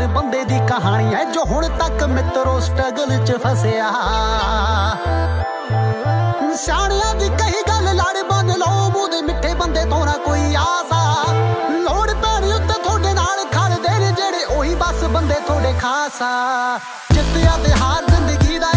हर बंदे दी कहानी है जो हुण तक मित्रो स्ट्रगल च फसिया। सियाणियां दी कही गल लड़ बन लो मूंह दे मिठे बंदे तो ना कोई आसा। लोड़ पैणी उत्ते थोड़े नाल खड़दे ने जेड़े ओही बस बंदे थोड़े खासा। जित्तिया ते हार जिंदगी दा